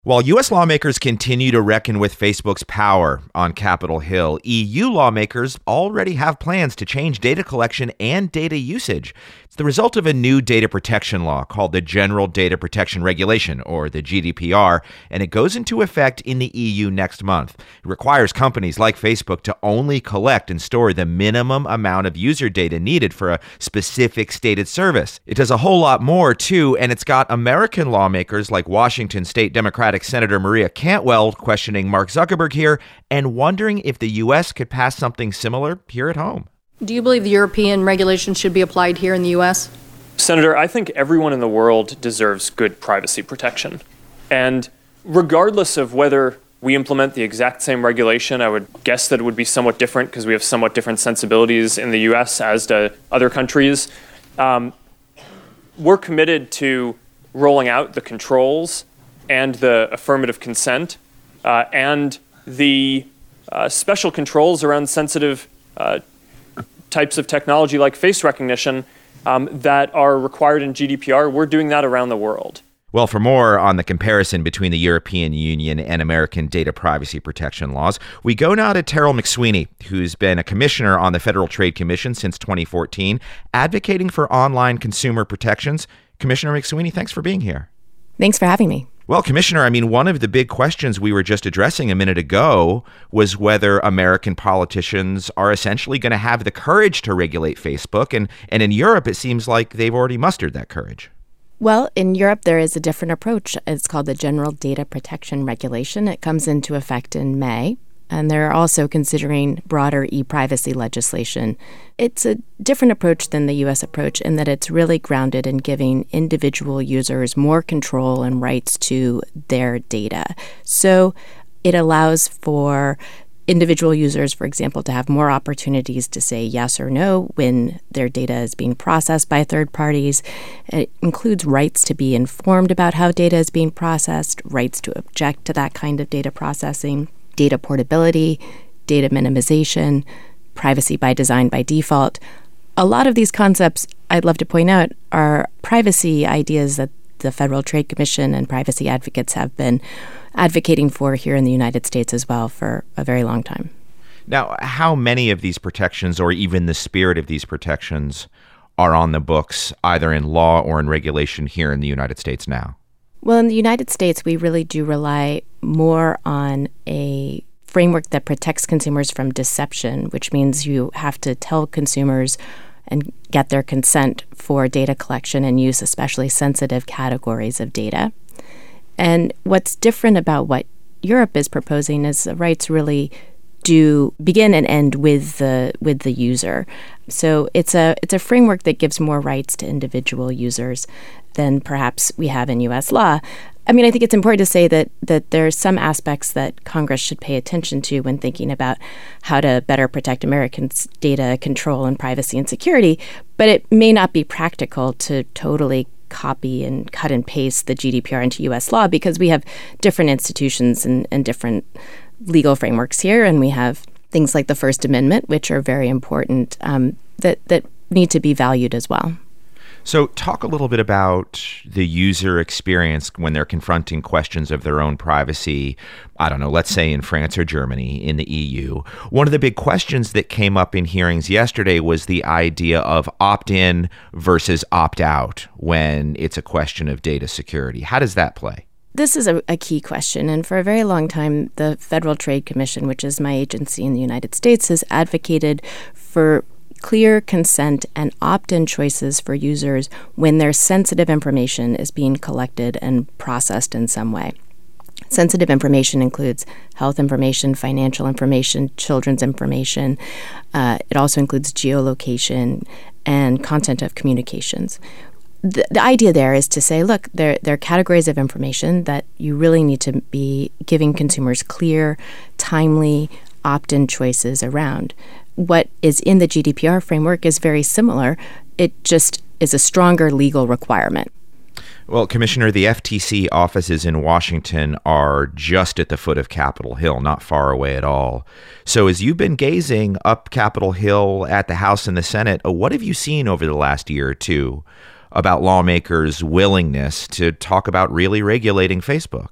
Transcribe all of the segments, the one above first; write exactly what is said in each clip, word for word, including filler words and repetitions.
While U S lawmakers continue to reckon with Facebook's power on Capitol Hill, E U lawmakers already have plans to change data collection and data usage. It's the result of a new data protection law called the General Data Protection Regulation, or the G D P R, and it goes into effect in the E U next month. It requires companies like Facebook to only collect and store the minimum amount of user data needed for a specific stated service. It does a whole lot more, too, and it's got American lawmakers like Washington State Democratic Senator Maria Cantwell questioning Mark Zuckerberg here and wondering if the U S could pass something similar here at home. Do you believe the European regulations should be applied here in the U S? Senator, I think everyone in the world deserves good privacy protection. And regardless of whether we implement the exact same regulation, I would guess that it would be somewhat different because we have somewhat different sensibilities in the U S as do other countries. Um, we're committed to rolling out the controls and the affirmative consent uh, and the uh, special controls around sensitive uh, types of technology like face recognition um, that are required in G D P R. We're doing that around the world. Well, for more on the comparison between the European Union and American data privacy protection laws, we go now to Terrell McSweeney, who's been a commissioner on the Federal Trade Commission since twenty fourteen, advocating for online consumer protections. Commissioner McSweeney, thanks for being here. Thanks for having me. Well, Commissioner, I mean, one of the big questions we were just addressing a minute ago was whether American politicians are essentially going to have the courage to regulate Facebook. And, and in Europe, it seems like they've already mustered that courage. Well, in Europe, there is a different approach. It's called the General Data Protection Regulation. It comes into effect in May. And they're also considering broader e-privacy legislation. It's a different approach than the U S approach in that it's really grounded in giving individual users more control and rights to their data. So it allows for individual users, for example, to have more opportunities to say yes or no when their data is being processed by third parties. It includes rights to be informed about how data is being processed, rights to object to that kind of data processing, data portability, data minimization, privacy by design by default. A lot of these concepts, I'd love to point out, are privacy ideas that the Federal Trade Commission and privacy advocates have been advocating for here in the United States as well for a very long time. Now, how many of these protections, or even the spirit of these protections, are on the books, either in law or in regulation here in the United States now? Well, in the United States, we really do rely more on a framework that protects consumers from deception, which means you have to tell consumers and get their consent for data collection and use especially sensitive categories of data. And what's different about what Europe is proposing is the rights really do begin and end with the with the user. So it's a it's a framework that gives more rights to individual users than perhaps we have in U S law. I mean, I think it's important to say that that there are some aspects that Congress should pay attention to when thinking about how to better protect Americans' data control and privacy and security, but it may not be practical to totally copy and cut and paste the G D P R into U S law because we have different institutions and, and different legal frameworks here, and we have things like the First Amendment, which are very important, um, that, that need to be valued as well. So talk a little bit about the user experience when they're confronting questions of their own privacy, I don't know, let's say in France or Germany, in the E U. One of the big questions that came up in hearings yesterday was the idea of opt-in versus opt-out when it's a question of data security. How does that play? This is a, a key question, and for a very long time, the Federal Trade Commission, which is my agency in the United States, has advocated for clear consent and opt-in choices for users when their sensitive information is being collected and processed in some way. Sensitive information includes health information, financial information, children's information. Uh, it also includes geolocation and content of communications. The, the idea there is to say, look, there, there are categories of information that you really need to be giving consumers clear, timely, opt-in choices around. What is in the G D P R framework is very similar. It just is a stronger legal requirement. Well, Commissioner, the F T C offices in Washington are just at the foot of Capitol Hill, not far away at all. So as you've been gazing up Capitol Hill at the House and the Senate, what have you seen over the last year or two about lawmakers' willingness to talk about really regulating Facebook?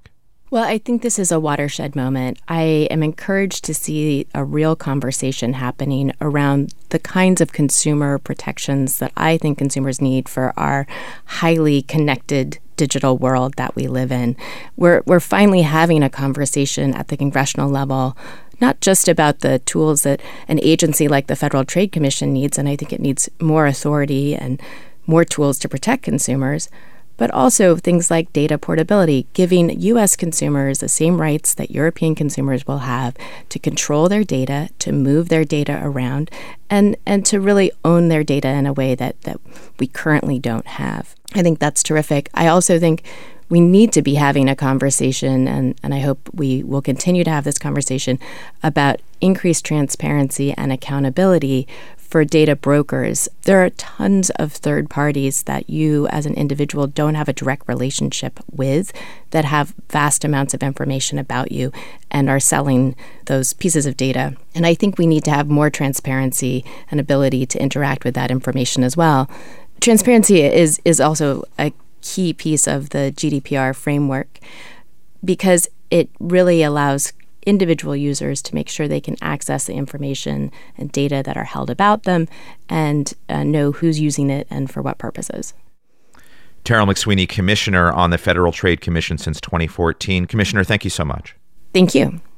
Well, I think this is a watershed moment. I am encouraged to see a real conversation happening around the kinds of consumer protections that I think consumers need for our highly connected digital world that we live in. We're we're finally having a conversation at the congressional level, not just about the tools that an agency like the Federal Trade Commission needs, and I think it needs more authority and more tools to protect consumers, but also things like data portability, giving U S consumers the same rights that European consumers will have to control their data, to move their data around, and, and to really own their data in a way that, that we currently don't have. I think that's terrific. I also think we need to be having a conversation, and, and I hope we will continue to have this conversation about increased transparency and accountability for data brokers. There are tons of third parties that you as an individual don't have a direct relationship with that have vast amounts of information about you and are selling those pieces of data. And I think we need to have more transparency and ability to interact with that information as well. Transparency is, is also a key piece of the G D P R framework because it really allows individual users to make sure they can access the information and data that are held about them and uh, know who's using it and for what purposes. Terrell McSweeney, Commissioner on the Federal Trade Commission since twenty fourteen. Commissioner, thank you so much. Thank you.